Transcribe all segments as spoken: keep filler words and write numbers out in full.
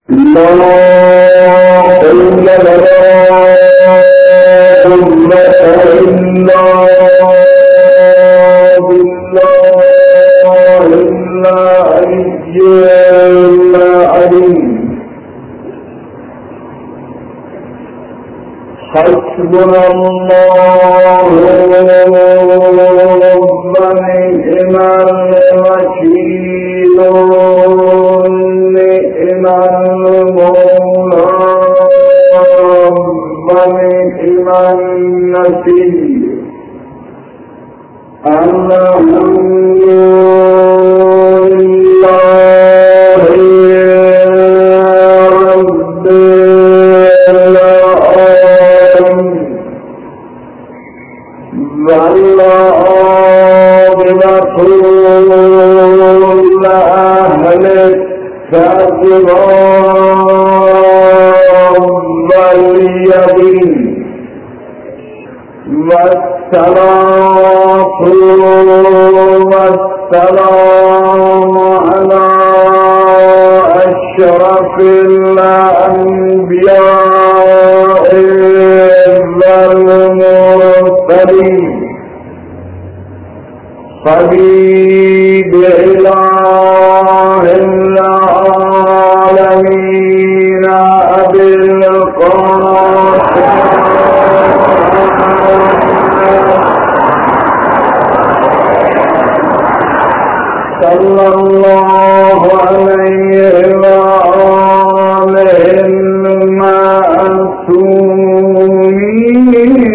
لا حول ولا قوة إلا بالله العلي العظيم. حسبنا الله ونعم الوكيل نعم المولى ونعم النصير. الحمد لله رب العالمين والعاقبة لأهل التقوى واليقين، والصلاة والسلام على أشرف الأنبياء والمرسلين، حبيب إله العالمين أبي القاسم صلى الله عليه وآله المعصومين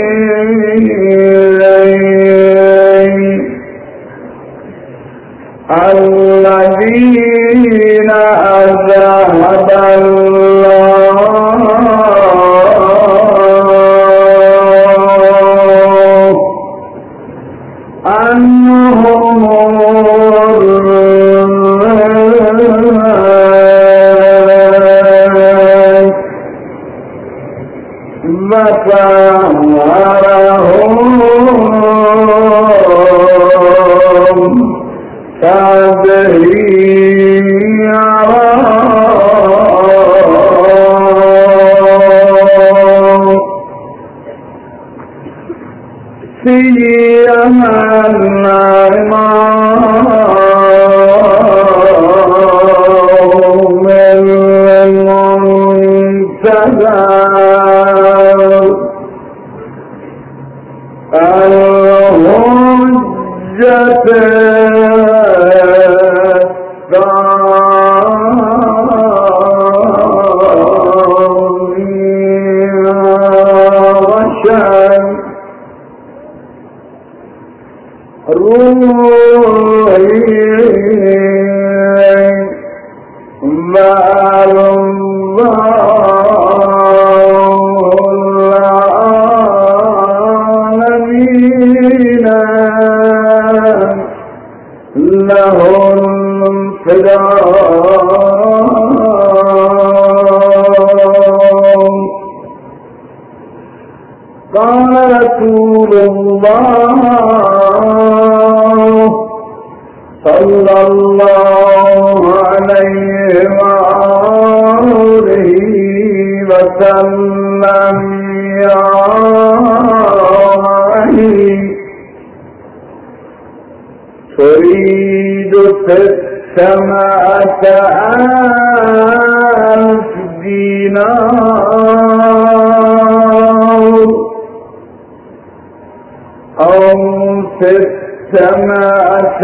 الذين أذهب الله عنهم وطهرهم تطهيرا. سيما الإمام المنتظر الحجة قال رسول الله صلى الله عليه وآله وسلم يا تريد في السماء ألف دينار أو في السماء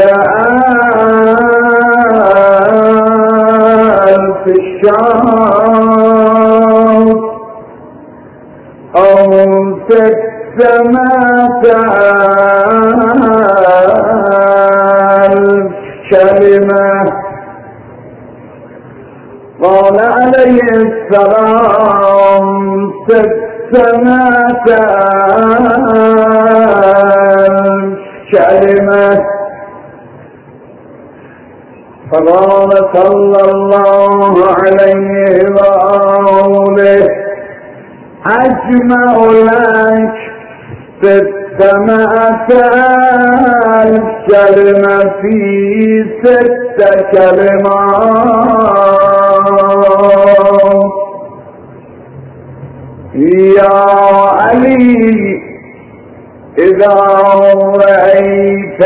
ألف شهر أو في السماء ألف كلمة. قال عليه السلام في السماء ألف كلمة. فقال صلى الله عليه وآله أجمع لك في السماء ألف كلمة في ست كلمات یا علی اذا رأیت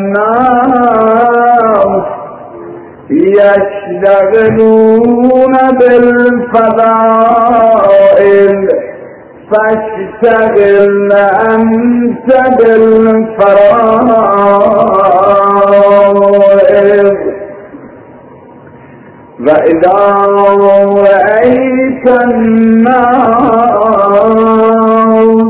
الناس یشتغلون بالفضائل فاشتغل انت بالفرائض وإذا رأيت الناس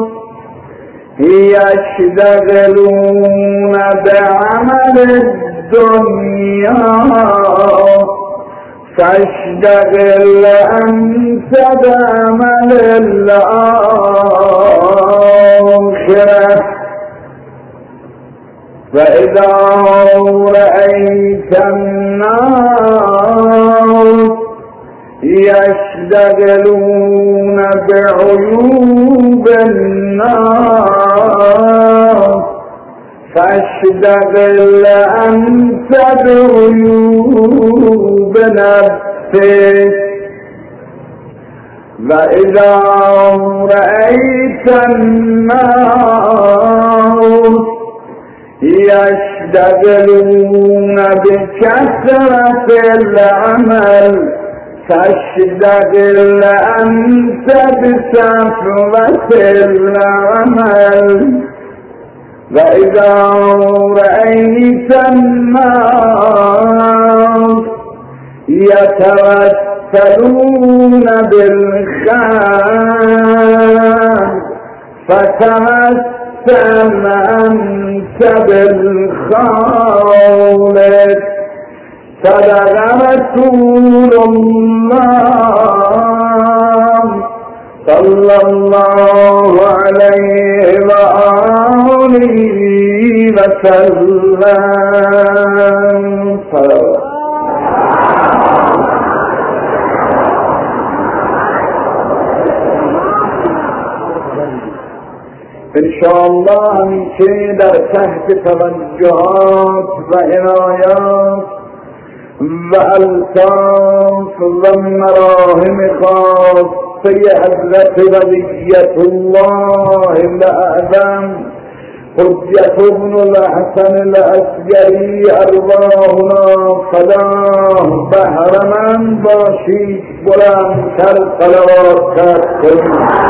يشتغلون بعمل الدنيا فاشتغل أنت بعمل الآخرة فإذا رأيت الناس يشتغلون بعيوب الناس فاشتغل أنت بعيوب نفسك وإذا رأيت الناس يشتغلون بكثرة العمل فاشتغل أنت بسفوة العمل وإذا رأيت الناس يتوسلون بالخير فتوسل أنت بالخالق صدق رسول الله صلى الله عليه وآله وسلم. انشاءالله همیشه در تحت توجهات و عنایات و الطاف و مراهم خاصه حضرت ولیت الله الاعظم حجت ابن الحسن العسکری ارواحنا فداه بهرمند باشید. بلندتر صلوات کنید.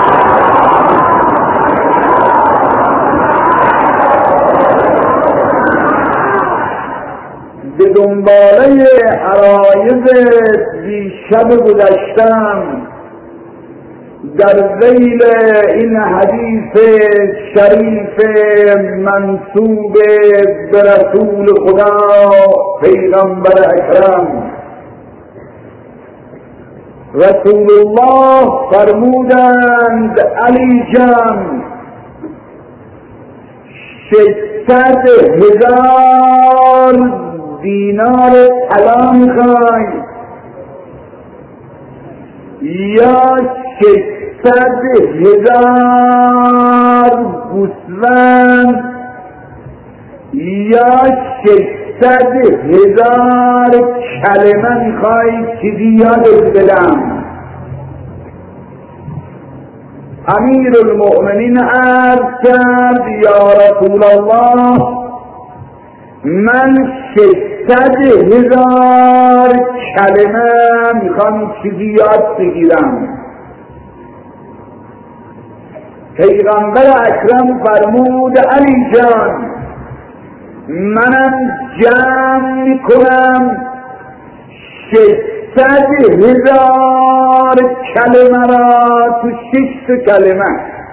به دنباله عرایض دیشب گذشتم در ذیل این حدیث شریف منسوب به رسول خدا پیغمبر اکرم رسول الله فرمودند علی جان ششصد هزار دینار طلا میخوای یا ششصد هزار گوسفند یا ششصد هزار کلمه میخوای چیزی یادت بدم؟ امیر المؤمنین عرض کرد یا رسول الله من ششصد هزار کلمه میخوام چیزی یاد بگیرم. پیغمبر اکرم فرمود علی جان منم جمع میکنم ششصد هزار کلمه را تو شش کلمه.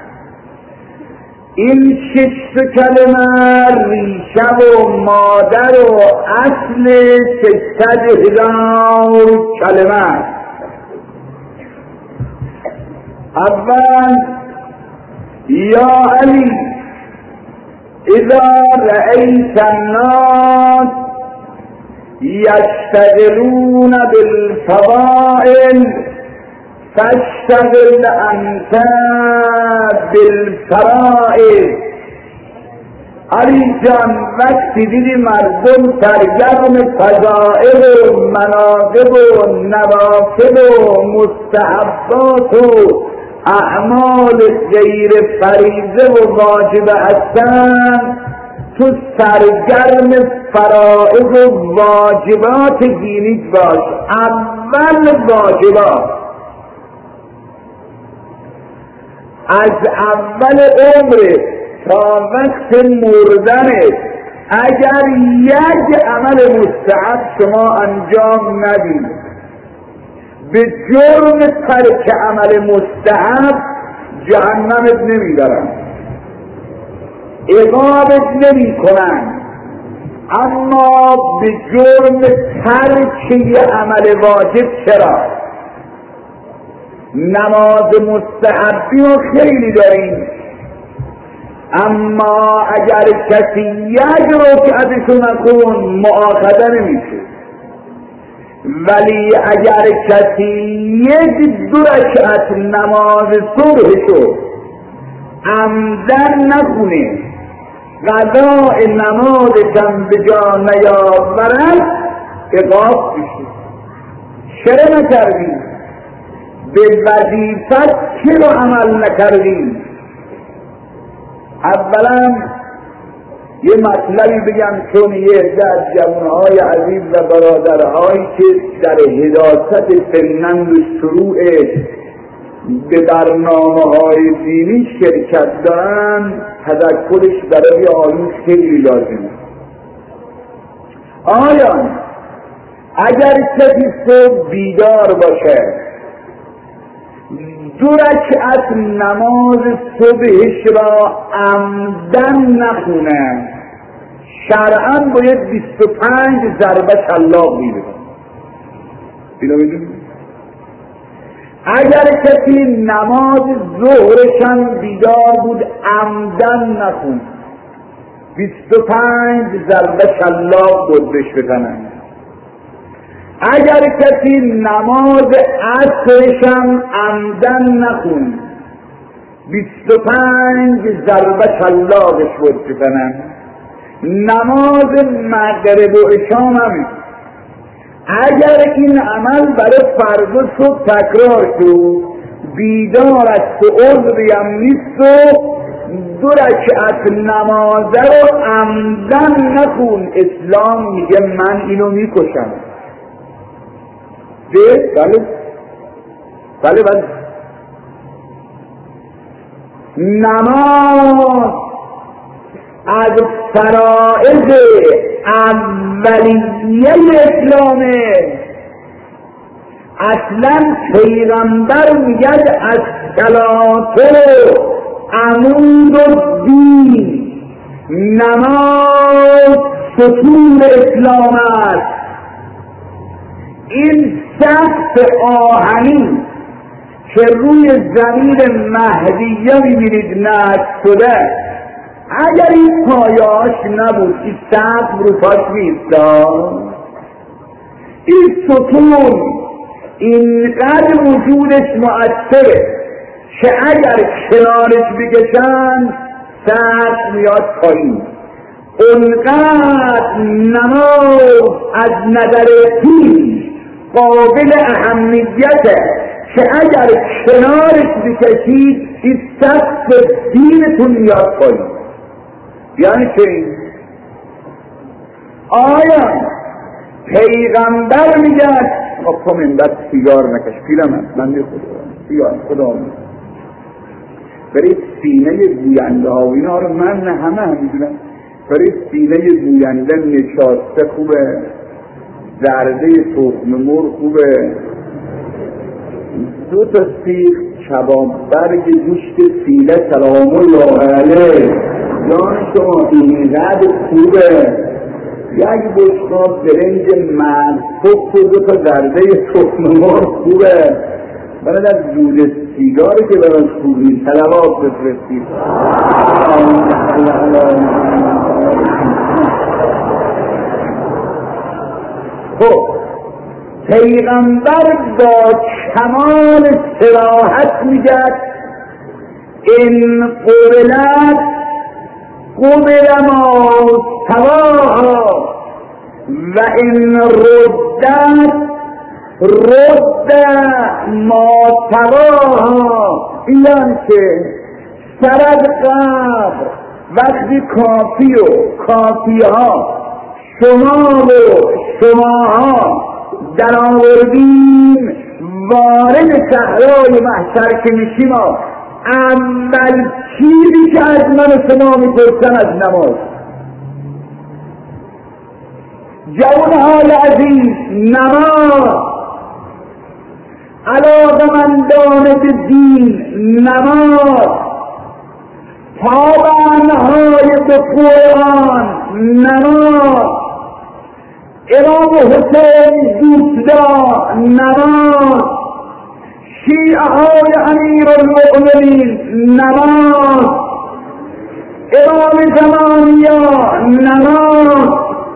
این شش کلمه ریشه و مادر و اصل ششصد هزار کلمه است. اول یا علی اذا رأیت الناس یشتغلون بالفضائل فاشتغل انت بالفرائض. علی جان وقتی دیدی مردم سرگرم فضائل و مناقب و نوافل و مستحبات و اعمال غیر فریضه و واجبه هستن، تو سرگرم فرائض و واجبات دینیت باش. اول واجبات، از اول عمرت تا وقت مردنت اگر یک عمل مستحب شما انجام ندید، به جرم ترک عمل مستحب جهنمت نمیبرن، عقابت نمی کنن، اما به جرم ترک یه عمل واجب چرا؟ نماز مستحبی رو خیلی داریم، اما اگر کسی یک رکعتشو نکن مؤاخذه نمیشه، ولی اگر کسی یک دو رکعت نماز صبحشو عمدن نخونه، قضاء نمازشم به جا نیاورد، عقاب میشه. چرا نکردی؟ به وظیفت چرا عمل نکردی؟ اولا یه مطلبی بگم، چون یه عده از جوانهای عزیز و برادرهایی که در حداثت سنند و شروع به برنامه‌های دینی شرکت دارن، تذکرش برای آنون خیلی لازمه. آیا اگر کسی صبح بیدار باشه دو رکعت نماز صبحش را عمدن نخونه، شرعاً باید بیست و پنج ضربه شلاق میده. اینو میدونی؟ اگر کسی نماز ظهرشم بیدار بود عمدن نخون، بیست و پنج ضربه شلاق بود بهش بزنن. اگر کسی نماز عصرشم عمدن نخون، بیست و پنج ضربه شلاقش بود بزنن. نماز مغرب و عشا همین. اگر این عمل برای فرض و صبح تکرار شد، بیدار است و عذری هم نیست و دو رکعت نمازه رو عمدن نخون، اسلام میگه من اینو میکشم. ده؟ بله بله بله نماز از فرائض اولیه اسلامه. اصلا پیغمبر میگد از صلات عمود الدین، نماز ستون اسلام است. این سقف آهنی که روی زمین مهدیه میبینید نصب شده، اگر این پایاش نبود این سقف رو پاش میستاد، این ستون اینقدر وجودش مؤثره که اگر کنارش بکشن سقف میاد پایین. اونقدر نماز از نظر دین قابل اهمیته که اگر کنارش بکشید این سقف دینتون میاد پایین. یعنی چه؟ آیا پیغمبر میگه خب تو من دست سیگار نکش، پیرم من می خدا سیگار خدا می برید سینه گوینده ها و اینا رو من همه هم میدونم، برید سینه گوینده نشاسته خوبه، زرده تخم مرغ خوبه، دو تا سیخ کباب برگ گوشت سینه سلام الله علیه، جان شما اینقدر خوبه، یک بشقاب برنج مرفوق و دو تا زرده تخم مرغ خوبه. برد از دود سیگاری که براش خوبی صلوات بفرستید. خب پیغمبر با کمال صراحت میگه این قبلت قبل ما سواها و این ردت رد ما تراها، این که سر از قبر وقتی کافی و کافی ها شما و شماها در آوردیم وارد صحرای محشر که میشیم، اول چیزی که از من و شما میپرسن از نماز. جوانهای عزیز، نماز، علاقمندان به دین، نماز، پابندهای به قرآن، نماز، امام حسین دوستدار، نماز، شیعه های امیر المؤمنین، نماز، امام زمانیا، نماز.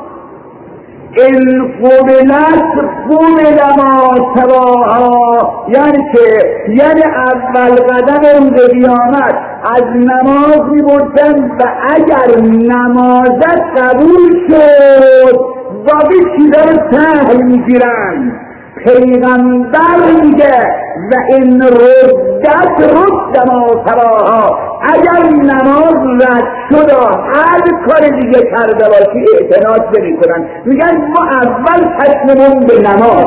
ان قبلت قبل ما سواها، یعنی که یعنی اول قدم روز قیامت از نماز می‌پرسن و اگر نمازت قبول شد باقی چیزا رو سهل میگیرن. پیغمبر میگه و این ردت رد ما سواها، اگر نماز رد شد و هر کار دیگه کرده باشی اعتناد نمی کنن. میگن ما اول چشممون به نماز.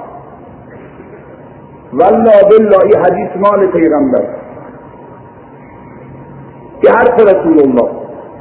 والله بالله این حدیث مال پیغمبر، یه حرف رسول الله.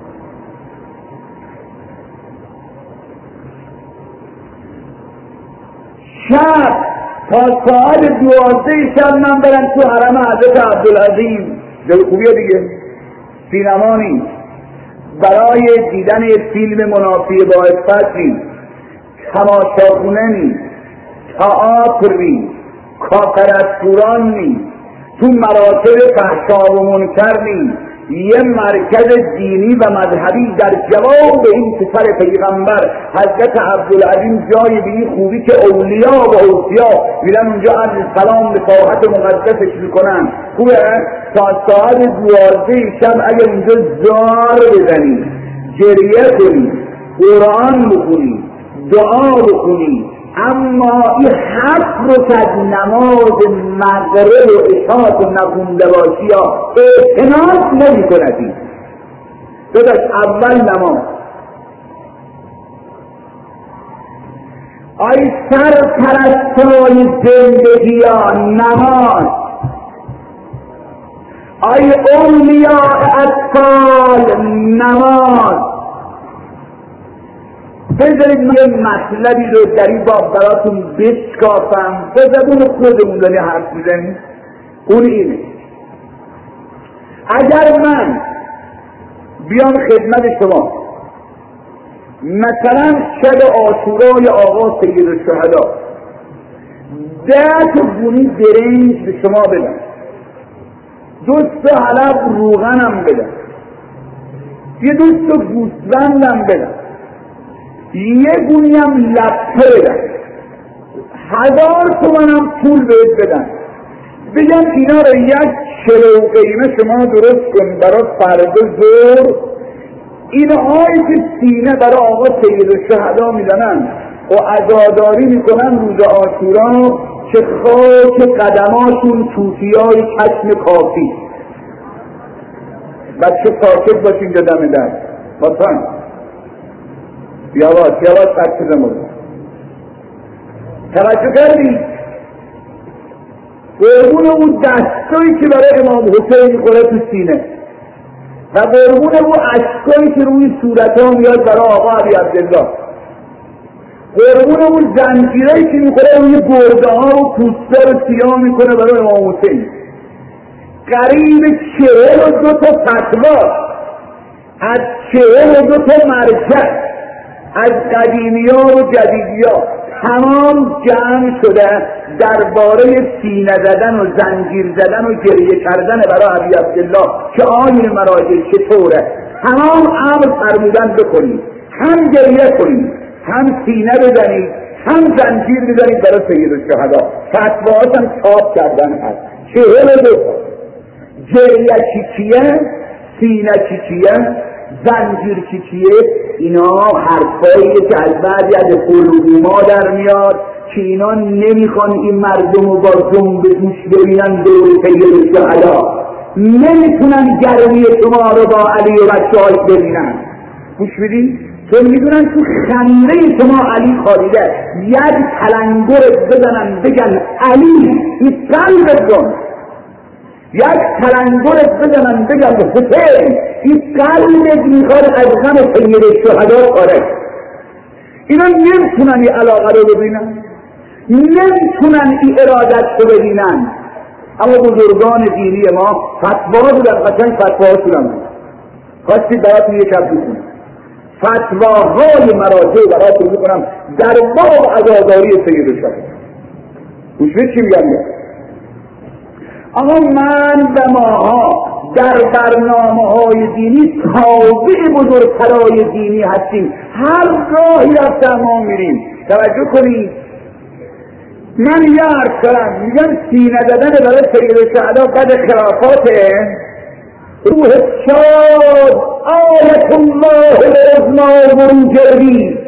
شب تا ساعت دوازده شب من برم تو حرم حضرت عبدالعظیم، به خوبیه دیگه سینما نیست، برای دیدن فیلم منافی با افتی، تماشاخونه نیست، تئاتر نیست، کافرستوران نیست، تو مراتب فحشا و منکر نیست، یه مرکز دینی و مذهبی در جواب به این پسر پیغمبر حضرت عبدالعظیم، جای به این خوبی که اولیا و اوصیا میرن اونجا عرض سلام به ساحت مقدسش میکنن. خوبه تا ساعت دوازده شب اگر اونجا زار بزنی، گریه کنی، قرآن بخونی، دعا بخونی، اما این حق رو که از نماز مغرب و عشاء و نخونده باشی یا اعتناق نمی کندی. داداش اول نماز. آی سر پرستای زندگی ها، نماز. آی اولیاء اطفال، نماز. بذارید من مطلبی رو در این باب براتون بشکافم، به زبون خودمون داری حرف میزنیم. اون اینه، اگر من بیام خدمت شما مثلا شب عاشورای آقا سید الشهدا ده تا گونی برنج به شما بدم، دو تا حلب روغنم بدم، یه دو تا گوسفندم بدم، یه گونیم لپه بدن، هزار تومنم پول بهت بدن، بگم اینا رو یک کیلو قیمه شما درست کن برای فردا ظهر، اینهایی که سینه برای آقا سید الشهدا میدنن و عزاداری میکنن روز عاشورا، که خاک قدماشون توتیای چشم کافی. بچه ساکت باشین دم در بطن یواش یواش تکتیز مورد توجه کردی؟ قربون اون دستایی که برای امام حسین میخوره تو سینه و قربون اون اشکایی که روی صورت ها میاد برای آقا علی عبدالله، قربون اون زنجیرهایی که میخوره روی گرده ها و پوستا رو سیاه میکنه برای امام حسین. قریب چهل و دو تا فتوا از چهل و دو تا مرجع از قدیمی ها و جدیدی ها تمام جمع شده درباره سینه زدن و زنجیر زدن و گریه کردن برای علی عبدالله که آیین مراجع چطوره. تمام امر فرمودن بکنید، هم گریه کنید، هم سینه بزنید، هم زنجیر بزنید برای سید الشهدا. فتواهاش هم چاپ کردن هست. چهل دو تا گریه چی چیه، سینه چی چیه، زنجیر کشیه، اینا حرفایی که از بعضی از علوما در میاد که اینا نمیخوان این مردم رو با جنب دوش ببینن دور سید شهدا، نمیتونن گرمی شما رو با علی و بچه‌هاش ببینن. گوش بدین، چون میدونن تو خنده شما علی خوابیده، یک تلنگر بزنن بگن علی این قلبت کن، یک تلنگر بزنن بگن حسین این قلبت میخواد از غم سید شهدا خارج. اینا نمیتونن این علاقه رو ببینن، نمیتونن این ارادت رو ببینن. اما بزرگان دینی ما فتوا بودن، قشنگ فتوا شدن. خواستید براتون یک شب بکنم فتواهای مراجع براتون بکنم در باب عزاداری سید شهدا. گوش بدید چی میگم. اما من و ماها در برنامه های دینی تابع بزرگترهای دینی هستیم. هر راهی رفتن ما میریم. توجه کنید، من یه عرض کنم، میگم سینه دادن برای سید شهدا بعد خلافاته، روح شاد آیت الله العظمی منجری.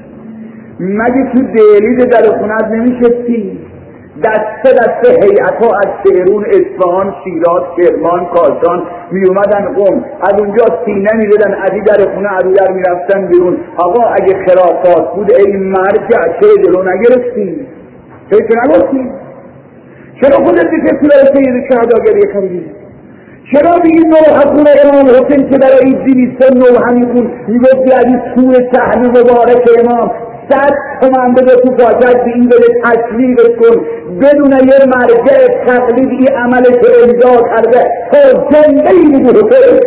مگه تو دهلیز در خونت نمیشستی؟ دسته دسته هیئت‌ها از تهران، اصفهان، شیراز، کرمان، کاشان می اومدن قم، از اونجا سینه می‌زدن، ادی در خونه ادی در میرفتن بیرون. آقا اگه خرافات بود ای مرجع چه دلو نگرفتی؟ چه که نگفتی؟ چرا خودت که تو برای سید شهدا گریه کردی؟ چرا دیگه نوح خونه امام حسین که برای این دویست نوح همیتون میگفتی از این طول صحن مبارک امام صد تومن بده تو فاجت به این بده تصویرش کن، بدون یه مرجع تقلید این عملش رو امضا کرده تا زنده ای میگه حسین.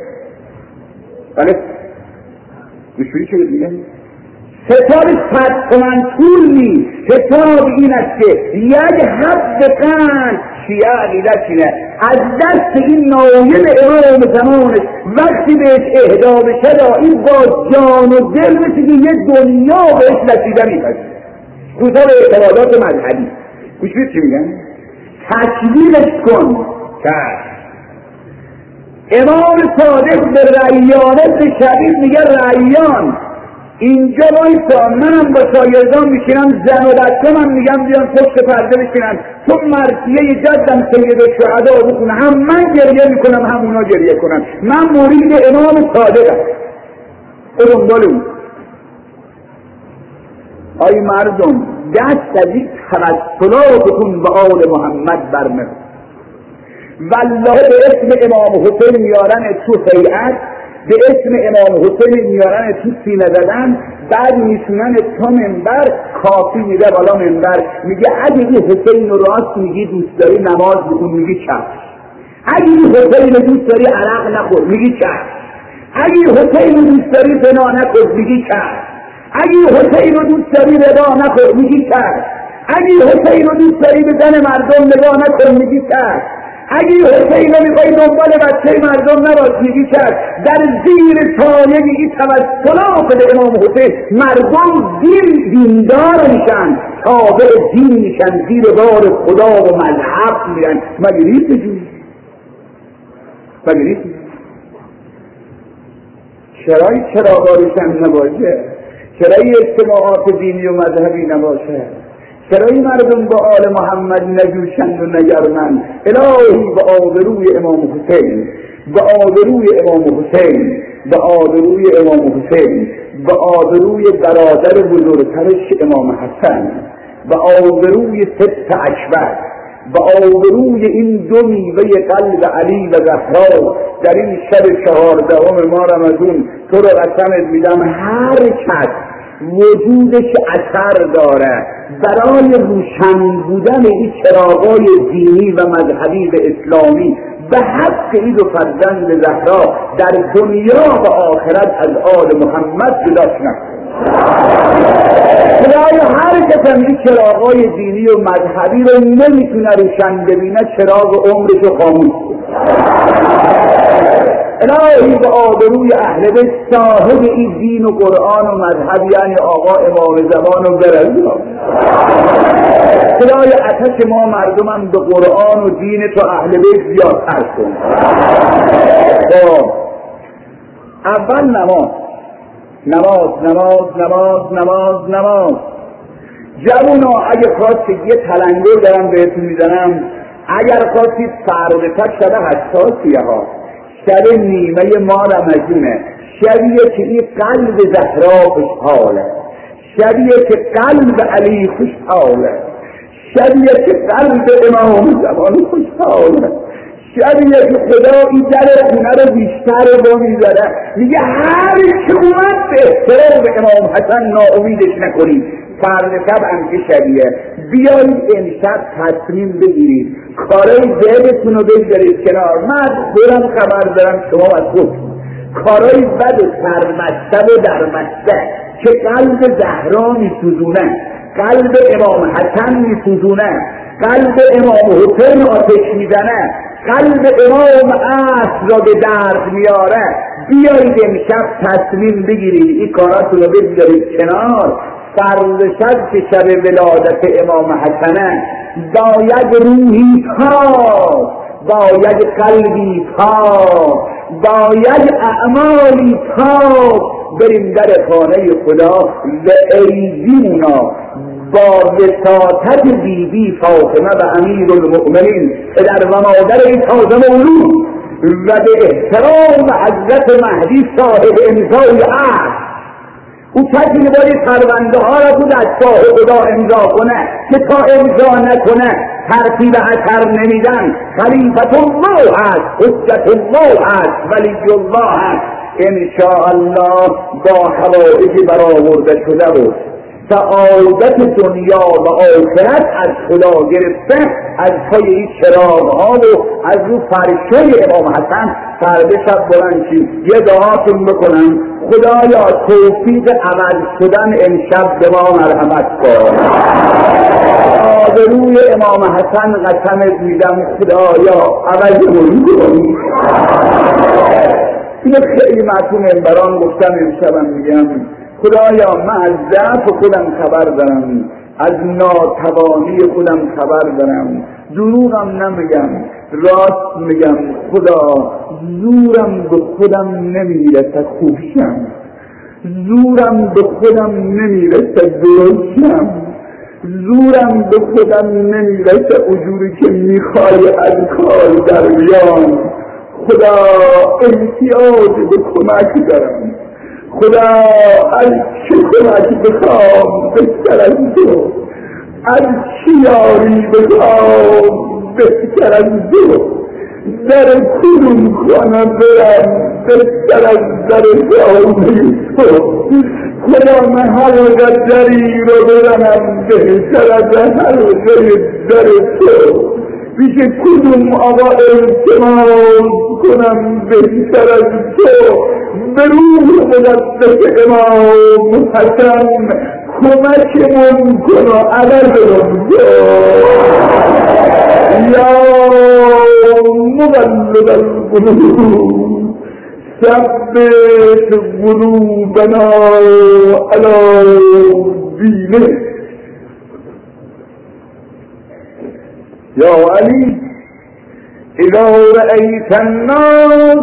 بله گوشوری چه بگیره؟ حساب صد تومن طول نیست، حساب این است که یک حد قند شیعه عقیدت اینه از دست این نایب امام زمانش وقتی بهش اهدا بشه این با جان و دل مثل که یه دنیا بهش نصیبه میپذیره. خصوصا به اعتقادات مذهبی. گوش بدید چی میگن؟ تشویقش کن کرد. امام صادق به ریانت شدید میگه ریان اینجا بایستا، منم با شاگردان میشینم، زن و بچه من میگم بیان پشت پرده بشینن، تو مرثیه جدم سید شهدا بخونه، هم من گریه میکنم هم اونا گریه کنم. من مرید امام صادقم. خودم دلون آی مردم دست از این توسلاتتون به آل محمد برمه. والله به اسم امام حسین میارن تو هیئت، به اسم امام حسین میارن تو سینه زدن، بعد میشونن تا منبر، کافی میده بالا منبر میگه اگه این حسین رو راست میگی دوست داری نماز بخون، میگی چشم. اگه این حسین رو دوست داری عرق نخور، میگی چشم. اگه این حسین رو دوست داری زنا نکن، میگی چشم. اگه این حسین رو دوست داری ربا نخور، میگی چشم. اگه این حسین رو دوست داری به زن مردم نگاه نکن، میگی چشم. اگه حسین رو میخوایی دنبال بچه مردم نباش، میگی چشم. در زیر سایه این توسلات به امام حسین مردم دین دیندار میشن، تابع دین میشن، زیر بار خدا و مذهب میرن. مگه نیست جون؟ مگه نیست؟ چرایی چراغا روشن نباشه؟ چرایی اجتماعات دینی و مذهبی نباشه؟ چرایی مردم با آل محمد نجوشند و نگرمند؟ الهی به آبروی امام حسین، به آبروی امام حسین، به آبروی امام حسین، به آبروی برادر بزرگترش امام حسن، به آبروی ست اکبر، به آبروی این دو میوه قلب علی و زهرا در این شب چهاردهم ماه رمضان تو رو قسمت میدم هر کس وجودش اثر داره برای روشن بودن این چراغای دینی و مذهبی و اسلامی به حق این دو فرزند زهرا در دنیا و آخرت از آل محمد جداش نکن. خدای هر کس این چراغای دینی و مذهبی رو نمیتونه روشن ببینه، چراغ عمرش رو خاموش کن. الهی به آبروی اهل بیت صاحب این دین و قرآن و مذهب یعنی آقا امام زمان و برزا، خدای آتش ما مردمم به قرآن و دین تو اهل بیت زیادتر کن. اول نماز نماز نماز نماز نماز نماز. جوونا اگه خواستید یه تلنگر دارم بهتون میزنم، اگر خواستید فرقتر شده حساسیه ها، شب نیمه ما رمضونه، شبیه که این قلب زهرا خوشحاله، شبیه که قلب علی خوشحاله، شبیه که قلب امام زمان خوشحاله، شبیه که خدا این در خونه رو بیشتر با میذاره، میگه هر که اومد به احترام امام حسن ناامیدش نکنید. فرد شب هم که شبیه بیایید امشب تصمیم بگیرید کارای ذهنتون رو بگذارید کنار. من خودم خبر دارم، شما از خود کارای بد و سرمسته و درمسته که قلب زهرا میسوزونه، قلب امام حسن میسوزونه، قلب امام حسین آتش میزنه، قلب امام عصر را به درد میاره، بیایید امشب تصمیم بگیرید این کاراتون رو بگذارید کنار. فرض شد که شب ولادت امام حسنه، باید روحی پاک، باید قلبی پاک، باید اعمالی پاک بریم در خانه خدا و ایدیمونا با وساطت بیبی فاطمه و امیر المؤمنین پدر و مادر این تازه مولود و به احترام حضرت مهدی صاحب امضای عهد، او کسی که باید پرونده ها را بود از شاه خدا امضا کنه که تا امضا نکنه ترتیب اثر نمیدن. خلیفت الله هست، حجت الله هست، ولی الله هست. انشاءالله با حوائج برآورده شده بود سعادت دنیا و آخرت از خدا گرفته، از پای این چراغ ها و از رو فرشای امام حسن فردا شب بلند شید یه دعاتون بکنم، خدایا توفیق عوض شدن امشب به ما مرحمت کن. آبروی امام حسن قسمت میدم خدایا عوضمون کن. اینو خیلی معصوم منبران گفتم، امشبم میگم خدایا من از ضعف خودم خبر دارم، از ناتوانی خودم خبر دارم، دروغم نمیگم، راست میگم. خدا زورم به خودم نمیرسه خوبشم، زورم به خودم نمیرسه درستشم، زورم به خودم نمیرسه اجوری که میخوای از کار در بیام. خدا احتیاج به کمک دارم، خدا از چه کمک بخوام بهتر از تو، از چی یاری بخوام بهتر از تو، در کدوم خانه برم بهتر از در خانه تو. خدا من حلقه دری رو برم بهتر از حلقه در تو، پیش کدوم آقا التماس کنم بهتر از تو. به روح مقدس امام حسن کمکمون کن و عوضمون کن. یا مقلب القلوب ثبت قلوبنا علی دینک. یا علی اذا رأیت الناس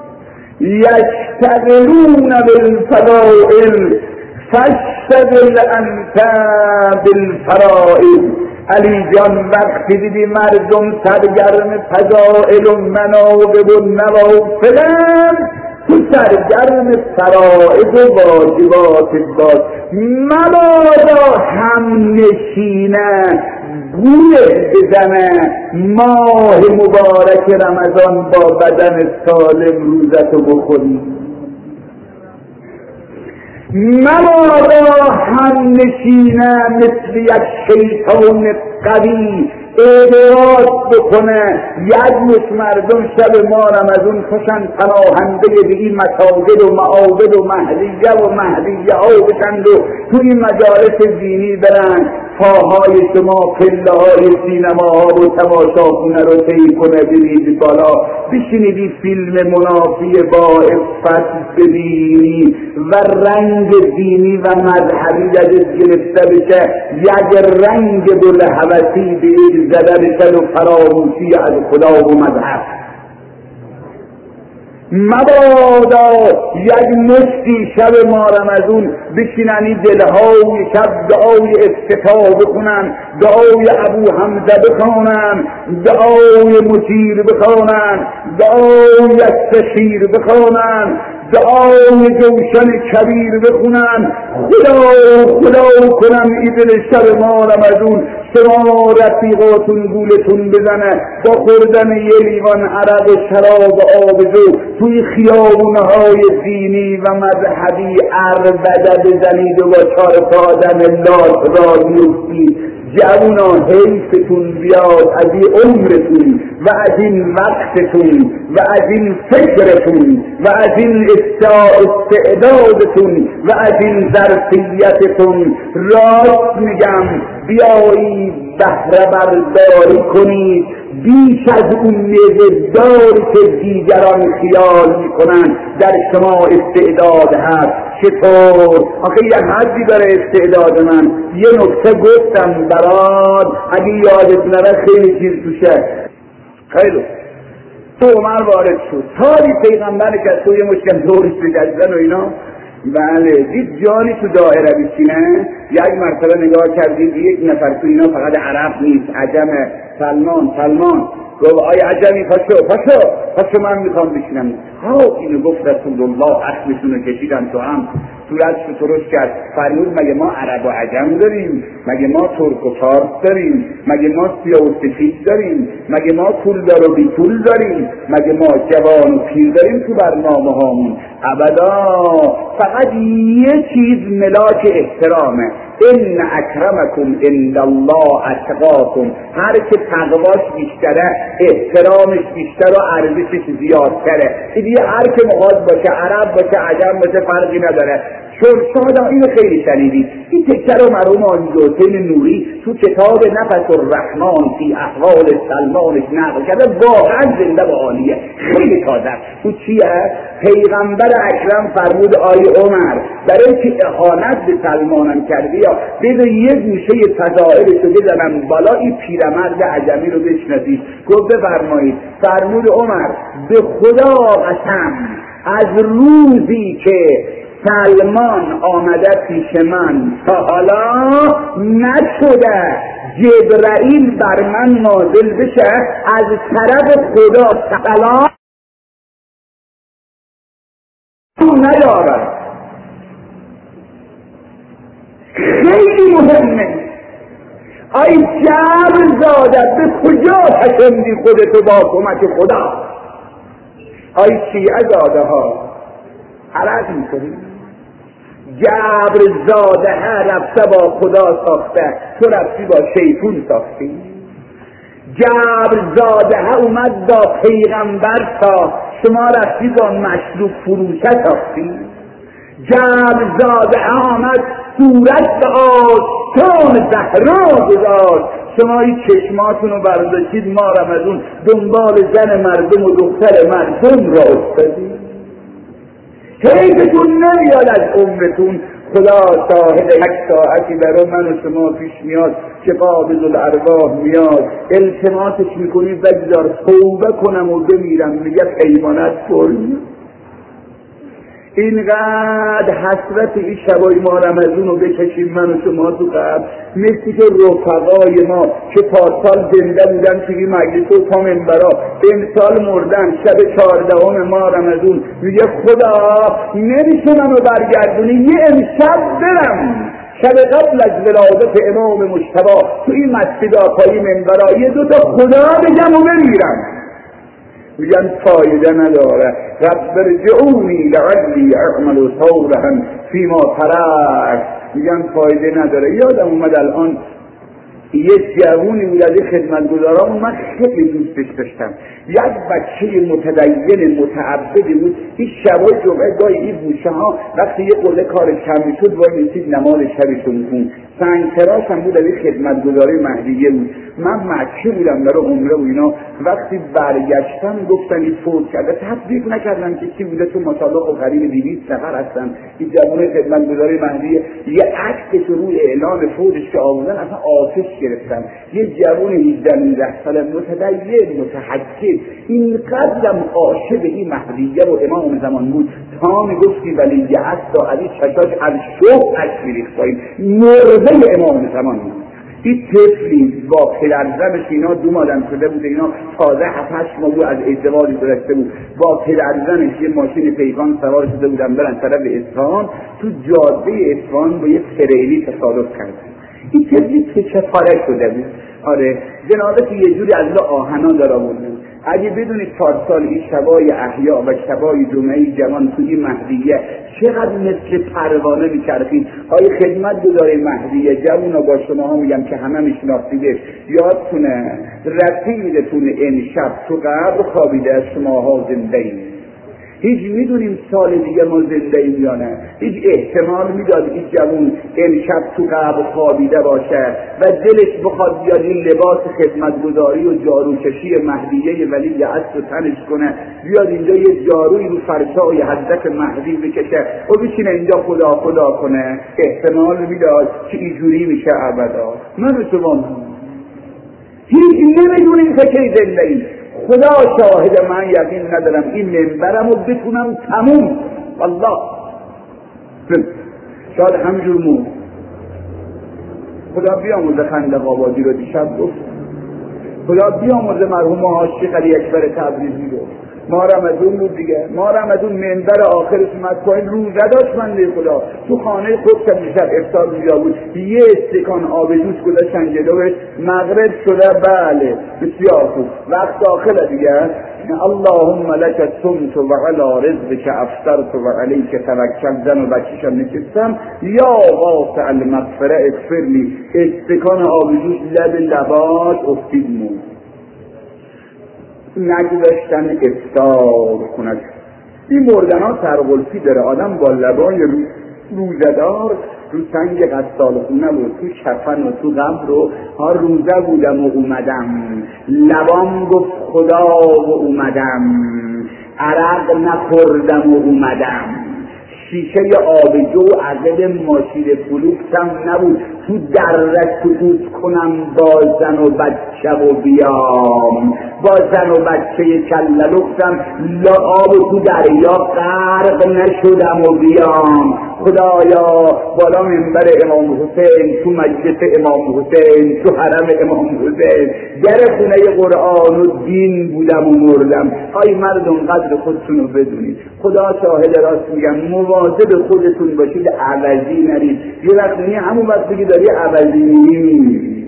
یشتغلون بالفضائل فاشتغل انت بالفرائض. علی جان وقتی دیدی مردم سرگرم فضائل و مناقب و نوافلن، تو سرگرم فرائض و واجبات باش. مبادا هم نشینه گوله بزنه ماه مبارک رمضان با بدن سالم روزتو بخوری. مبادا هم نشینه مثل یک شیطان قوی اعتراض بکنه یک مردم شب ما رمضان خوشن پناهنده به این مساجد و معابد و مهدیه و مهدیه ها بشند و تو این مجالس دینی برن، پاهای شما پله های سینما ها و تماشاخونه رو طی کنه برید بالا بشینید فیلم منافی با افت ببینی و رنگ دینی و مذهبی ازش گرفته بشه، یک رنگ بلهوسی به زده بشن و فراموشی از خدا و مذهب. مبادا یک مشتی شب ما رمضان بشینن دلهای شب دعای افتتاح بخونن، دعای ابو حمزه بخونن، دعای مجیر بخونن، دعای استشیر بخونن، دعای جوشن کبیر بخونن. خدا خدا کنم ای دل شب ما رمضان شما رفیقاتون گولتون بزنه با خوردن یه لیوان عرق شراب آبجو توی خیابونهای دینی و مذهبی عربده بزنید و با چهار تا آدم لات را بیفتید. جوونا حیفتون بیاد از این عمرتون و از این وقتتون و از این فکرتون و از این استعدادتون و از این ظرفیتتون. راست میگم بیایید بهره برداری کنید بیش از اون میوه‌داری که دیگران خیال میکنن در شما استعداد هست. چطور؟ آخه یک حدی داره استعداد من. یه نکته گفتم برات اگه یادت نره خیلی چیز توشه. خیلی تو عمر وارد شد تاری پیغمبر که تو یه مشکل دورش بجزن و اینا. بله دید جانی تو دائره بشینه. یک مرتبه نگاه کردید یک نفر تو اینا فقط عرب نیست، عجم. سلمان سلمان گفت آی عجمی پاشو پاشو پاشو من میخوام بشینم. ها اینو گفت رسول الله اخمشونو کشیدن تو هم صورتشو ترش کرد. فرمود مگه ما عرب و عجم داریم؟ مگه ما ترک و فارس داریم؟ مگه ما سیاه و سفید داریم؟ مگه ما پولدار و بی پول داریم؟ مگه ما جوان و پیر داریم تو برنامه هامون؟ ابدا. فقط یه چیز ملاک احترامه. ان اکرمکم عند الله اتقاکم. هر که تقواش بیشتره احترامش بیشتر و ارزشش زیادتره. دیگه هر که مخاطب باشه عرب باشه عجم باشه فرقی نداره. چون شما اینو خیلی شنیدید. این تکه رو مرحوم حاجی حسین نوری تو کتاب نفس الرحمن فی احوال سلمانش نقل کرده. واقعا زنده و عالیه، خیلی تازه. تو چیه؟ پیغمبر اکرم فرمود آی عمر برای که اهانت به سلمانم کردی یا بذار یه گوشه فضائلش رو بزنم بالا این پیرمرد عجمی رو بشناسید. گفت بفرمایید. فرمود عمر به خدا قسم از روزی که سلمان آمده پیش من تا حالا نشده جبرائیل بر من نازل بشه از طرف خدا سلام ندارد. خیلی مهمه. ای جبر زاده به کجا پشندی خودتو با کمک خدا؟ ای شیعه زاده ها عرض میکنی جبر زاده ها رفته با خدا ساخته، تو رفتی با شیطون ساختی. جبر زاده ها اومد با پیغمبر ساخت، شما رفتی با مشروب فروشه ساختی. جبر زاده ها آمد صورت به آستان زهرا گذاشت، شما این چشماتون رو برداشتید ما رمضان دنبال زن مردم و دختر مردم را افتادید. حیفتون نمیاد از عمرتون. خدا شاهد یک ساعتی برای من و شما پیش میاد که قابض الارواح میاد التماسش میکنید بگذار توبه کنم و بمیرم، میگه حیوانت کن. اینقدر حسرت این شبای ما رمضان رو بکشیم من و شما تو قبل، مثل که رفقای ما که پارسال زنده بودن توی مجلس و پا منبرا امسال مردن شب چهاردهم ما رمضان، میگه خدا نمیشه منو برگردونی یه امشب برم شب قبل از ولادت امام مجتبی تو این مسجد آقای منبرا یه دوتا خدا بگم و بمیرم. میگن فایده نداره. رب ارجعونی لعلی اعمل صالحا فیما ترکت. میگن فایده نداره. یادم اومد الان یه جوونی بود از خدمتگزاران من خیلی دوستش داشتم، یک بچه متدین متعبدی بود. این شبای جمعه گاهی این بوشه ها وقتی یه قله کار کم میشد وای میسید نماز شبشون کن. سنگتراش هم بود، از این خدمتگزاری مهدیه بود. من مکه بودم برای عمره و اینا، وقتی برگشتم گفتن این فوت کرده، تطبیق نکردن که کی بوده، تو ماشاءالله خب قریب دویست نفر هستن این جوان خدمتگزاری مهدیه. یه عکسش روی اعلان فوتش که آوردن اصلا آتش گرفتن. یه جوان هجده نوزده ساله متدین متحجب، اینقدرم عاشق این مهدیه و امام زمان بود تا میگفتی ولی یه عصا علی چشاش از شوق عکس میریخت پایین، مرده امام زمان بود. این طفلی با پدرزنش، اینا دو مادم شده بود، اینا تازه هفتش ماه بود از ازدواج گذشته بود، با پدرزنش یه ماشین پیکان سوار شده بودن برن طرف اصفهان. تو جاده اصفهان با یه تریلی تصادف کردن. این طفلی تکه پاره شده بود. آره جنابه که یه جوری از لا آهنا در آورده. اگه بدونید پارسال این شبای احیا و شبای جمعه جوان توی مهدیه چقدر مثل پروانه میچرخید. آیا خدمت گزاره مهدیه جوونا با شما ها میگم که همه میشناختیدش، یادتونه رفیقتون امشب تو قبر خوابیده از شما ها زنده ایم. هیچ میدونیم سال دیگه ما زنده ایم یا نه؟ هیچ احتمال میداد این جوون امشب تو قبر خوابیده باشه و دلش بخواد بیاد این لباس خدمتگزاری و جاروکشی مهدیه ولی عصر رو تنش کنه، بیاد اینجا یه جاروی رو فرشای حضرت مهدی بکشه و بشینه اینجا خدا خدا کنه؟ احتمال میداد که اینجوری میشه ابدا. من شما هیچ نمیدونیم که کی زنده ایم. خدا شاهد من یقین ندارم این منبرم رو بتونم تموم الله شاید همجور مون خدا بیامرزه خندق آبادی رو دیشب گفت، خدا بیامرزه مرحوم عاشق علی اکبر تبریزی رو. ما رمضان بود دیگه، ما رمضان منبر آخرش اومد پایین، روزه داشت بنده خدا تو خانه خودش دیشب افطار اونجا بود، یه استکان آب جوش گذاشتن جلوش، مغرب شده بله بسیار خوب وقت داخله دیگه. اللهم لك صمت و علی رزقك افطرت و علیک توکلت، زن و بچه‌شم نشستم، یا واسع المغفره اغفر لی، استکان آب جوش لب لباش افتید مون، نگذاشتن افطار کنند. این مردن ها سرغلفی داره، آدم با لبای رو روزدار رو سنگ قصال خونه بود، تو کفن و تو غم رو ها روزه بودم و اومدم، لبام گفت خدا و اومدم، عرق نخوردم و اومدم، شیشه آبجو عقل ماشین فلوکسم نبود تو درک سکوت کنم با زن و بچه و بیام، با زن و بچه کللوکسم لعاب تو دریا غرق نشدم و بیام. خدایا بالا منبر امام حسین، تو مجلس امام حسین، تو حرم امام حسین، در خونه قرآن و دین بودم و مردم. آی مردم قدر خودتون رو بدونید، خدا شاهد راست میگم، مواظب خودتون باشید، عوضی نرید. یه وقت نی همون وقت بگی داری عوضی نی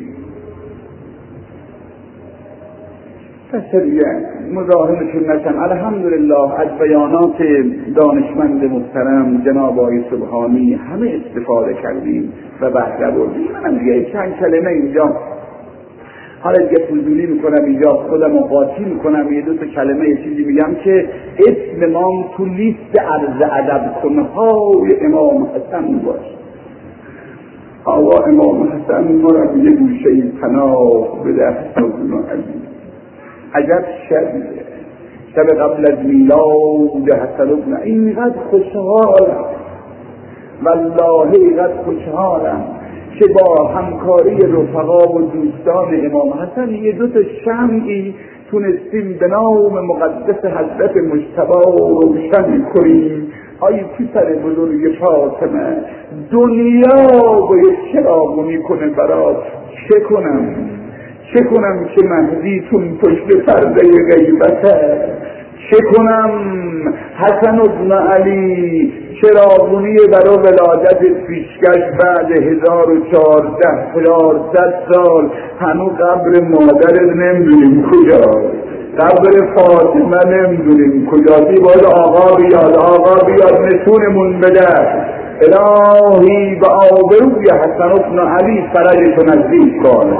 پس دیگه مزاحمتون نشم. الحمدلله از بیانات دانشمند محترم جناب آقای سبحانی همه استفاده کردیم و بهره بردیم. منم دیگه چند کلمه اینجا حالا دیگه فضولی میکنم، اینجا خودم رو قاطی میکنم، یه دو تا کلمه یه چیزی میگم که اسم امام تو لیست عرض ادب کنه های امام حسن باشه. آقا امام حسن ما را یه گوشه پناه بده حسن عزیز. عجب شبیه شب قبل از میلاد حسن ابن، اینقدر خوشحالم والله، اینقدر خوشحالم که با همکاری رفقا و دوستان امام حسن یه دو تا شمعی تونستیم به نام مقدس حضرت مجتبی روشن کنیم. آی پسر بزرگ فاطمه، دنیا باید چراغ میکنه برات، چه کنم چه کنم که مهدیتون پشت پرده غیبته، چه کنم حسن ابن علی چراغونی برای ولادت پیشکش بعد هزار و چهارده چهارصد سال هنو قبر مادر نمیدونیم کجا، قبر فاطمه نمیدونیم کجا. باید آقا بیاد، آقا بیاد نشونمون بده. الهی به آبروی حسن ابن علی فرجشو نزدیک کن.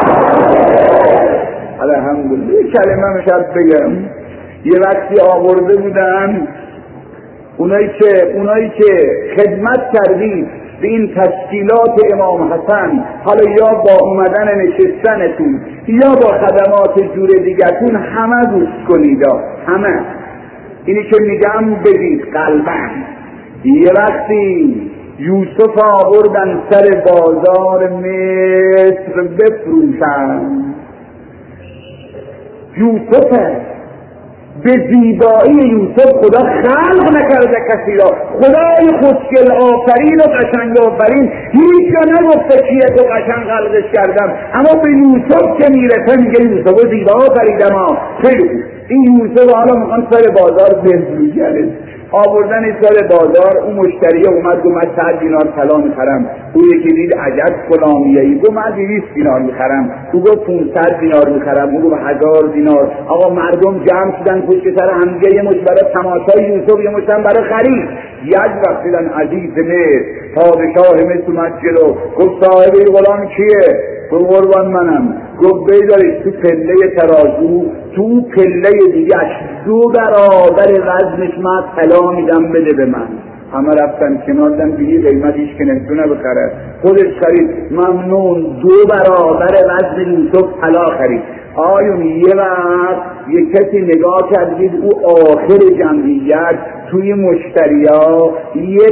الحمدلله. یه کلمه میشد بگم، یه وقتی آورده بودن اونایی که اونایی که خدمت کردید به این تشکیلات امام حسن، حالا یا با اومدن نشستنتون یا با خدمات جور دیگرتون همه گوش کنید، همه اینی که میگم بدید قلباً. یه وقتی یوسف آوردن سر بازار مصر بفروشن، یوسف به زیبایی یوسف خدا خلق نکرده کسی را. خدای خوشگل آفرین و قشنگ آفرین هیچ جا نگفته کیه تو قشنگ خلقش کردم، اما به یوسف که میرسه میگه یوسف زیبا آفریدم ها. خیلی خوب، این یوسف حالا میخوان سر بازار بفروشنش. آوردن سر بازار، اون مشتری اومد گفت من صد دینار طلا میخرم. اون یکی دید عجب فلانیه‌ای گفت من دویست دینار میخرم. او گفت پانصد دینار میخرم. او گفت هزار دینار. آقا مردم جمع شدن پشت سر هم دیگه، یه مش برای تماشای یوسف، یه مش برای خرید. یک وقت دیدن عزیز مصر پادشاه مصر اومد جلو، گفت صاحب این غلام کیه؟ گفت قربان منم. گفت بیدارش تو پله ترازو، تو پله دیگهش دو برابر وزنش من طلا میدم بده به من. همه رفتن کنار، دن بگی قیمتیش که نمیتونه بخره، خودش خرید. ممنون، دو برابر وزن یوسف طلا خرید. آیون یه وقت یه کسی نگاه کردید او آخر جمعیت توی مشتریا یه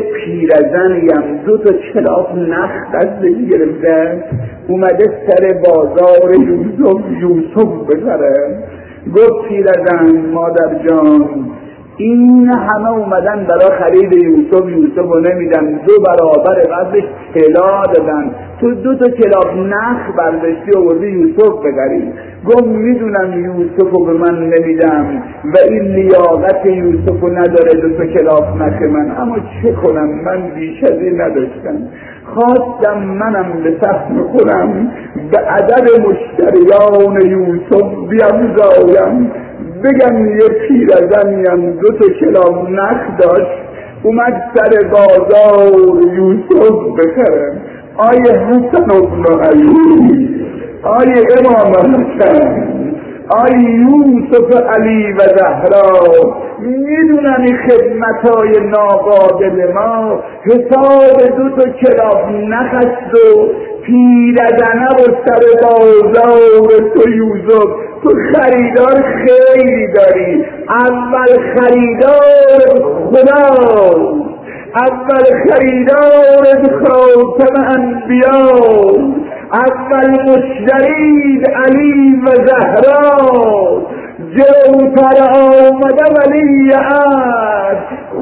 پیرزنیم دو تا چلاف نخ دستش گرفته اومده سر بازار یوسف یوسف بخره. گفت پیرزن مادر جان این همه اومدن برای خرید یوسف، یوسف رو نمیدن، دو برابر قبلش طلا دادن، تو دو تا کلاف نخ برداشتی آوردی یوسف بخری. گفت میدونم یوسف رو به من نمیدم و این لیاقت یوسف رو نداره دو تا کلاف نخ من، اما چه کنم من بیش از این نداشتم. خواستم منم به سهم خودم به عدد مشتریان یوسف بیمزایم، بگم یه پیرزنیم دو تا کلاف نخ داشت اومد سر بازار یوسف بخره. آیه حسن ابن علی، آیه امام حسن، آیه یوسف علی و زهرا، میدونم این خدمتای ناقابل ما حساب دو تا کلاف نخست و پیرزنه و سر بازار تو یوسف. تو خریدار خیلی داری، اول خریدار خدا، اول خریدار خاتم انبیا، اول مشترید علی و زهرا، جلوتر آمده ولی عهد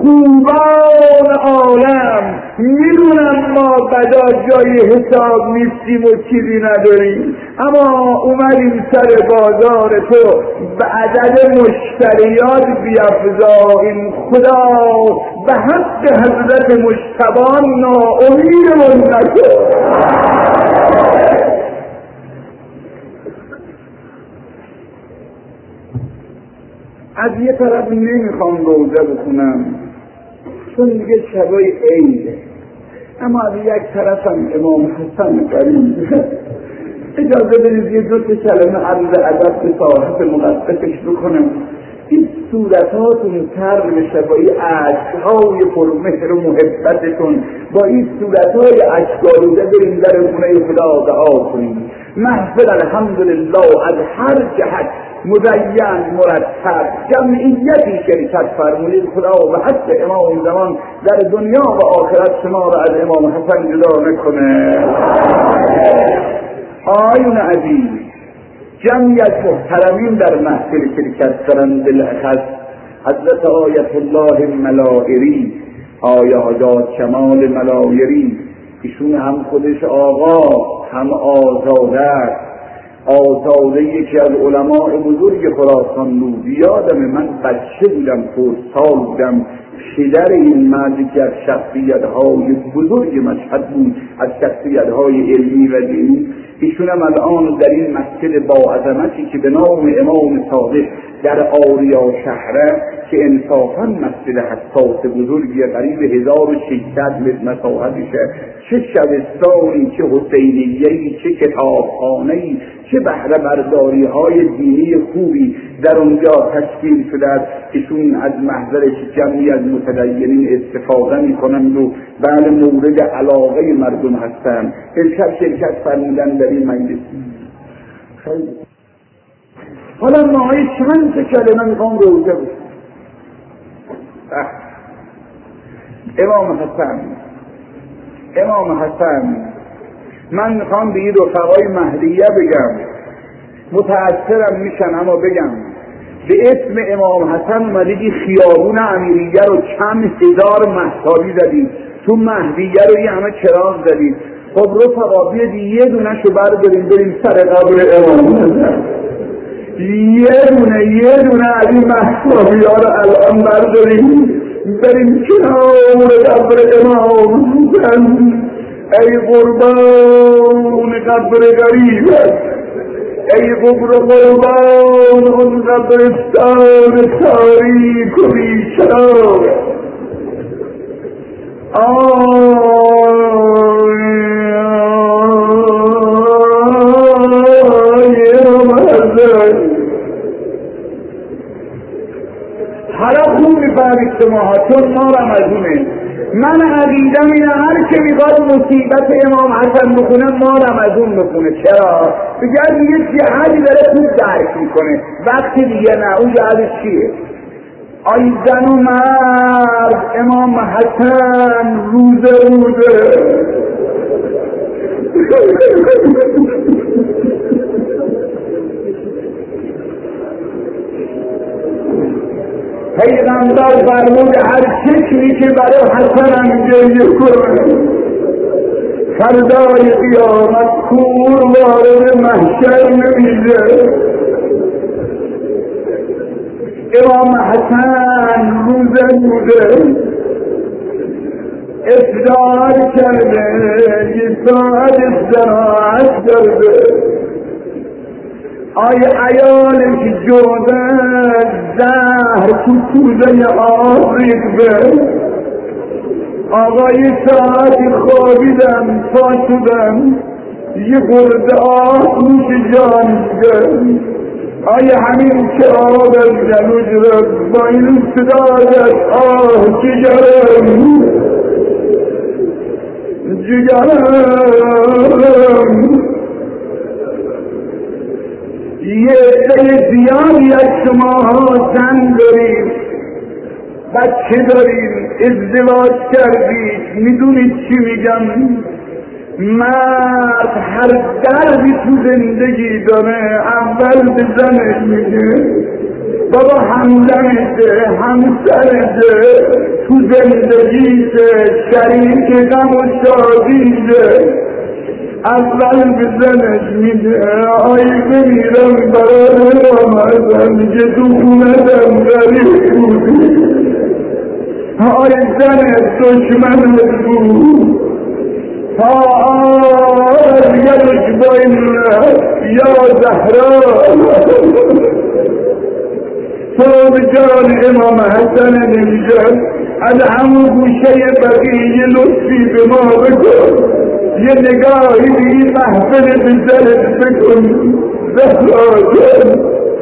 خوبان عالم. میدونم ما بدا جای حساب نیستیم و چیزی نداریم، اما اومدیم سر بازار تو به عدد مشتریات بیفزاییم. خدا به حق حضرت مجتبی ناامیدمون نکن. از یه طرف نمیخوام روزه بخونم چون دیگه شبای عیده، اما از یک طرفم امام حسن قریب اجازه بدید یه دو تا کلمه عرض ادب به صاحب مقدسش بکنم. این صورتاتون تر بشه با این عشقهای پرمهر و محبتتون، با این صورتهای اشکالوده بریم در خونه خدا دعا کنیم. محفل الحمدلله از هر جهت مزین مرتب جمعیتی شرکت فرمودید. خدا به حق امام زمان در دنیا و آخرت شما را از امام حسن جدا نکنه. آیون عزیز، جمعیت محترمین در محفل شرکت دارند. بالاخص حضرت آیت الله ملائری، آیه حضرت کمال ملائری، ایشون هم خودش آقا هم آزاده، آزاده یکی از علماء بزرگ خراسان بود. یادم من بچه بودم، خردسال بودم، پدر این مردی که از شخصیت‌های بزرگ مشهد بود، از شخصیت‌های علمی و دینی، ایشون هم الان در این مسجد با عظمتی که به نام امام صادق در آریا شهره که انصافا مسجد حساس بزرگی قریب هزار و ششصد متر مساحتشه، چه شبستانی، چه حسینیه‌ای، چه کتابخانه‌ای، چه بهره برداری های دینی خوبی در اونجا تشکیل شده است. ایشون از محضرش جمعی از متدینین استفاده میکنند و بله مورد علاقه مردم هستند. امشب شرکت فرمودن در این مجلس. خیلی حالا ما های چند تا کلمه میخوام روزه بود. امام حسن امام حسن من میخوام به این رفقای مهدیه بگم، متأثرم میشن اما بگم به اسم امام حسن اومدید خیابون امیریه رو چند هزار مهتابی زدید، تو مهدیه رو یه همه چراغ زدید. خب رفقا بیاد یه دونه شو برداریم بریم سر قبر امام حسن، یه دونه یه دونه از این مهتابی ها رو الان برداریم بریم کنار قبر امام حسن. ای قربان قبر غریبت، ای قبر قربان اون قبرستان تاریک و بیچراغ. حالا خوب میفهمید شماها چون ما رمضونه. من عقیدم اینه هر که میخواد مصیبت امام حسن بخونه ما رمضون بخونه. چرا؟ بگرد یه جهدی داره خوب درک میکنه، وقتی دیگه نه. اون جهدش چیه؟ آی زن و مرد امام حسن روزه روزه پیغمبر فرمود هر چشمی که برای حسن گریه کنه فردای قیامت کور وارد محشر نمیشه. امام حسن روزه روزه افطار کرده، یه ساعت استراحت کرده. آی عیالش جوده زهر تو کوزه آب ریخته. آقای ساعتی خوابیدن پا شدن، یه خورده آب نوش جان شدن. آیا همین که آب از جلوش رفت با این صدایت آه جگرم جگرم. یه عده زیادی از شماها زن دارید، بچه دارید، ازدواج کردید. میدونید چی میگم؟ مرد هر دردی تو زندگی داره اول به زنش میگه بابا همدمشه، همسرشه، تو زندگیشه، شریک غم و شادیشه. اول به زنش میگه آی بمیرم برای رمضان که تو خونتم غریب بودی. آی زنت دشمنت بود، آه یادش با این یا زهرا تو به جان امام حسن نمیشه. از همون گوشه بقیه لطفی به ما بکن، یه نگاهی به این محفل بزرد بکن زهرا جان.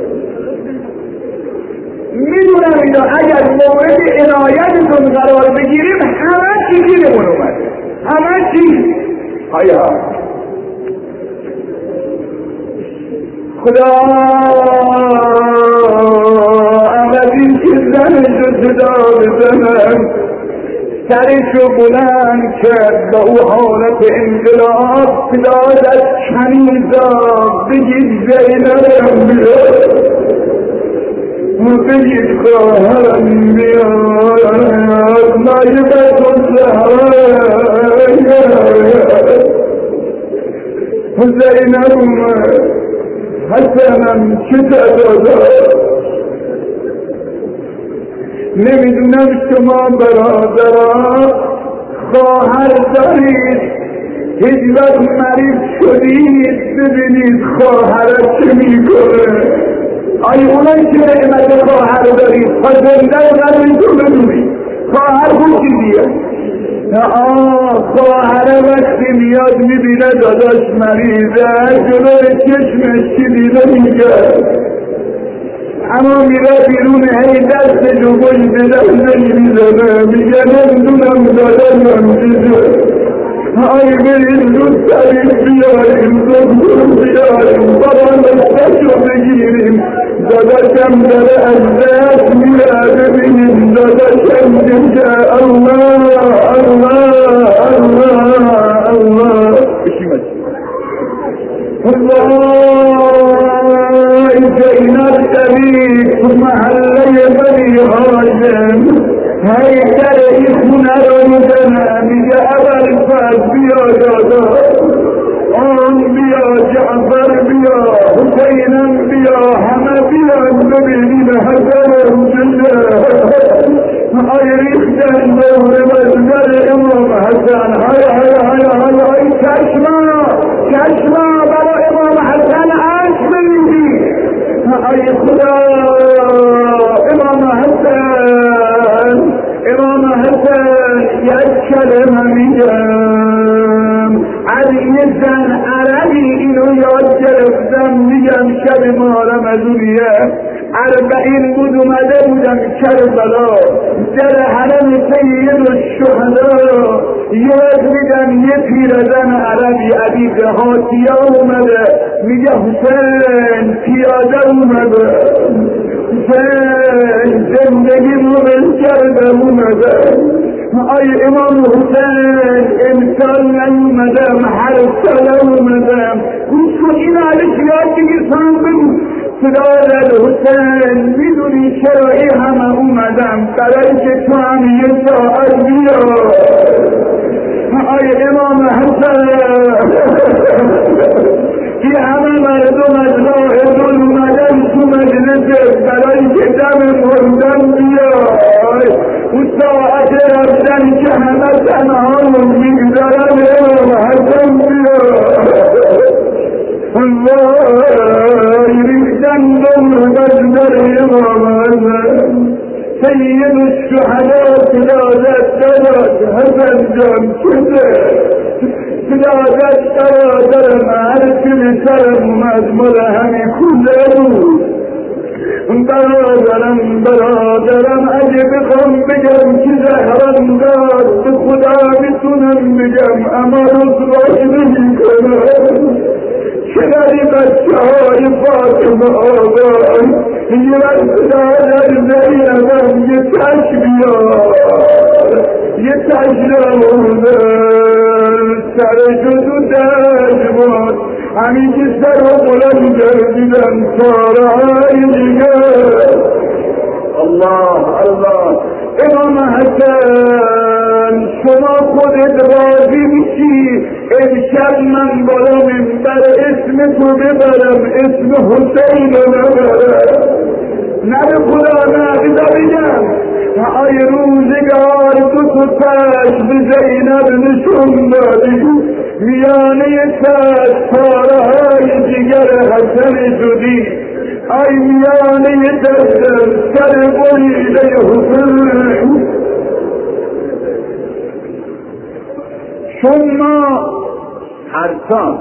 میدونم اینا اگر مورد عنایتتون قرار بگیریم همه چی گیرمون اومده، همه چی. آیا خدا اول این که زنشو جدا بزنم سرشو بلند کرد با او حالت انقلاب صداد از کنیزا بگید زینبم بیاد و بگید خواهرم بیاد نایبت و زهرا زینبم حسنم چه دادا. نمیدونم شما برادران خواهر دارید، هیچ وقت مریض شدید ببینید خواهرت چه میکنه. آیا اونایی که نعمت خواهر دارید تا زنده قدری تو بدونی. خواهر خوب چیزیه؟ آه خواهر وقتی میاد میبینه داداش مریضه جلوی چشمش چی دیده میگه، اما میره بیرون هی دست جوگوش به دستش میزنه میگه نمیدونم داداشم چیزه. آی بریم زود سریع بیاریم دکتر بیاریم بابا دستشو بگیریم، داداشم داره از دست میره ببینیم داداشم دیگه. الله الله الله الله بشیمت الله زینب شریف تو محله بنی هاشم هیدر این خونه رو میزنه میگه ابوالفضل بیا دادا، آن بیا جعفر بیا حسینم بیا همه بیان ببینیم حسن حسین. آی ریختن دور مزدر امام حسن، های های های های های چشما چشما برای امام حسن عشق بریدی. ای خدا امام حسن امام حسن یک کلمه میگم، علی زن عربی اینو یاد گرفتم میگم شب محرم ازونیه اربعین بود اومده بودم کربلا در حرم سید الشهدا، یاد میدم یه پیرزن عربی علی دهاتیا اومده میگه حسین پیاده اومده، حسین زندگی مومن کرده اومده. آی امام حسین امسال نیومدم هر سال اومدم. گوش کن این علیش یاد دیگه سان بگو صدای حسین میدونی چرا این همه اومدم؟ برای که تو هم یه ساعت بیا. آی امام حسین که همه مردم از راه دل اومدن تو مجلس برای که دم مردن بیای، اون ساعت رفتن که همه تنها میگذارن امام حسین بیای. الله ریختن دور بزدر امام حسین سید الشهدا سلادت دارد حسن جان شده سلادت دارد هر که به سرم اومد مال همی کوله بود. برادرم برادرم اگه بخوام بگم که زهرم داد به خدا میتونم بگم اما رسواش نمی کنم. چقدر بچه های فاطمه آقای یه وقت دادر زینبم یه تش بیار یه تش نموده سرشو تو دش بود همین که سر و بلند کردیدم سارهای دیگه. الله الله امام حسن شما خودت راضی میشی امشب من بالا منبر اسم تو ببرم اسم حسین رو نبرم؟ نه به خدا نه بگم آی روزگار تو تو تش به زینب نشون دادی میانه تش پارهای دیگر حسن شدی. ای میانه دستم سر بریده حسین. چون ما هر سال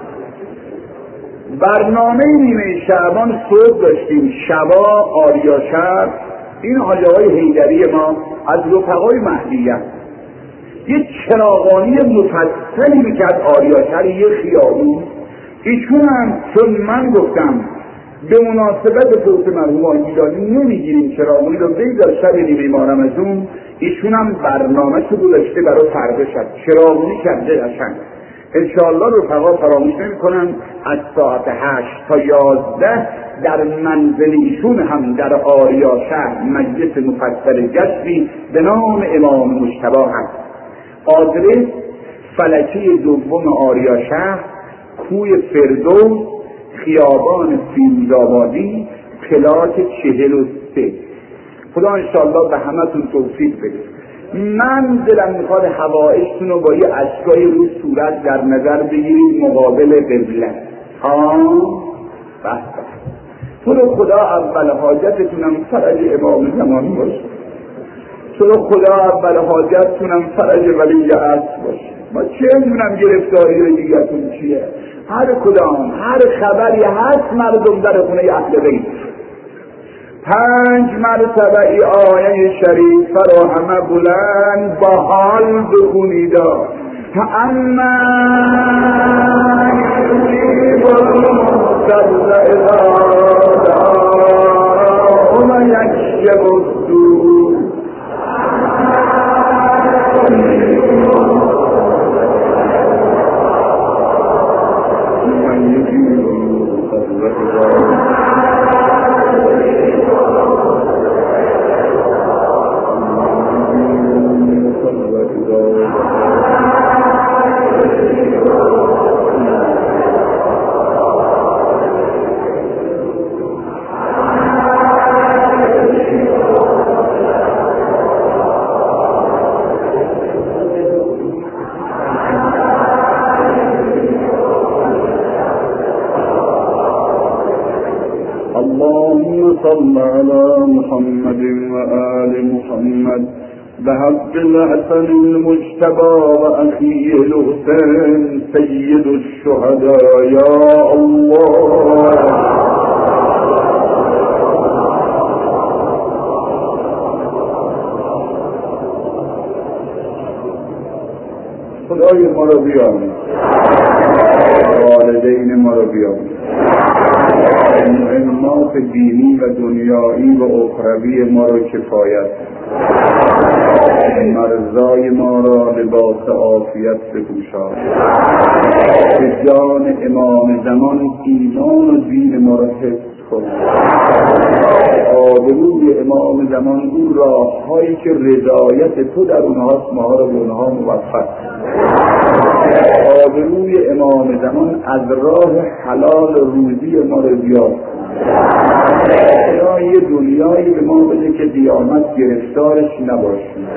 برنامه نیمه شعبان صبح داشتیم شبا آریا شب، این آجاهای حیدری ما از رفقای مهدیه یه چراغانی مفصلی میکرد آریا شب یه خیابون. ایشون هم چون من گفتم به مناسبت فوت مرحوم آقایی نمیگیریم چراغانی رو بگذار شب نیمه محرم از اون، ایشون هم برنامه شو گذاشته برای فردا شب چراغانی کرده قشنگ. انشاءالله رفقا فراموش نمی کنن از ساعت هشت تا یازده در منزل ایشون هم در آریا شهر مجلس مفصل جشنی به نام امام مجتبی هست. آدرس فلکی دوم آریا شهر، کوی فردوس، خیابان فیروزآبادی، پلاک چهل و سه. خدا انشاءالله به همه تون توفیق بده. من دلم میخواد حوائجتون رو با یه اشکای رو صورت در نظر بگیرید مقابل قبله. ها بحث تو رو خدا اول حاجتتونم فرج امام زمان باشه، تو رو خدا اول حاجتتونم فرج ولی عصر باشه. ما چه میدونم گرفتاری دیگرتون چیه؟ هر کدام هر خبری هست مردم در خونه اهل بیت پنج مرتبه ای آیه شریف رو همه بلند با حال بخونیدا. اما یجیب المضطر اذا دعاه و یکشف السوء. صل على محمد وآل محمد بحق الحسن المجتبى وأخيه الحسين سيد الشهداء يا الله. خدای ما را بیامرز، والدین ما را بیامرز، مهمات دینی و دنیایی و اخروی ما را کفایت، مرزای ما را لباس عافیت بپوشان، به جان امام زمان ایمان و دین ما را حفظ کن. آبروی امام زمان اون راه هایی که رضایت تو در اونهاست ما را به اونها موفق. آبروی امام زمان از راه حلال روزی ما را زیاد کن. یا یه دنیایی به ما بده که قیامت گرفتارش نباشیم.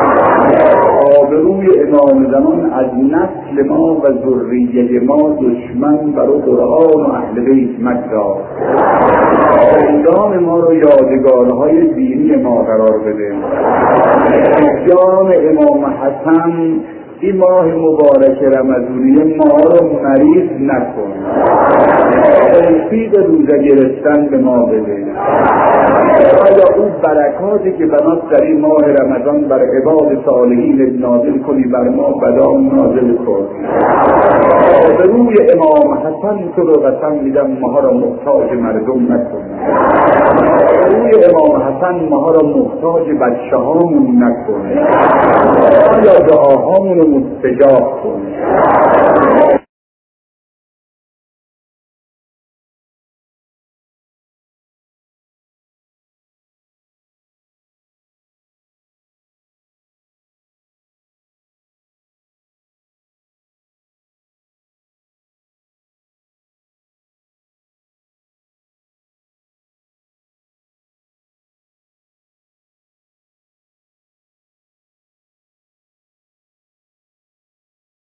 آبروی امام زمان از نسل ما و ذریه ما دشمن برای قرآن و اهل بیت مگذار. اندام ما رو یادگارهای دینی ما قرار بده. جان امام حسن این ماه مبارک رمضانیه ما رو مریض نکن. توفیق روزه گرفتن به ما بده. آیا اون برکاتی که بنات در این ماه رمضان بر عباد صالحین نازل کنی بر ما بدان نازل کن. به روی امام حسن تو رو قسم میدم ما را محتاج مردم نکن. به روی امام حسن ما را محتاج بچه هامون نکن. آیا دعاهامون رو مستجاب کن.